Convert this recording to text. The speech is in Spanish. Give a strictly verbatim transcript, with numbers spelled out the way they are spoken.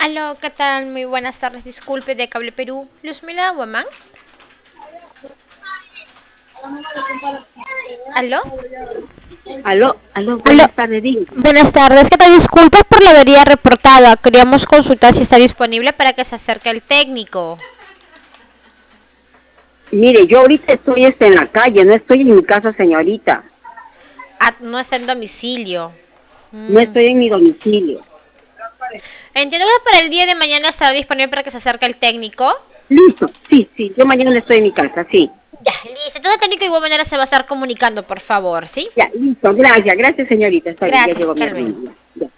Aló, ¿qué tal? Muy buenas tardes. Disculpe, de Cable Perú. Luzmila Guamán. ¿Aló? Aló, aló, Aló. buenas tardes, diga. Buenas tardes. ¿Qué tal? Disculpas por la avería reportada. Queríamos consultar si está disponible para que se acerque el técnico. Mire, yo ahorita estoy este, en la calle, no estoy en mi casa, señorita. Ah, no está en domicilio. No Mm. estoy en mi domicilio. Entiendo que para el día de mañana estará disponible para que se acerque el técnico. Listo, sí, sí, yo mañana estoy en mi casa, sí. Ya, listo. Entonces el técnico de igual manera se va a estar comunicando, por favor, ¿sí? Ya, listo, gracias, gracias, señorita. Está bien, ya Gracias, llegó mi hasta luego. hermano. Ya, ya.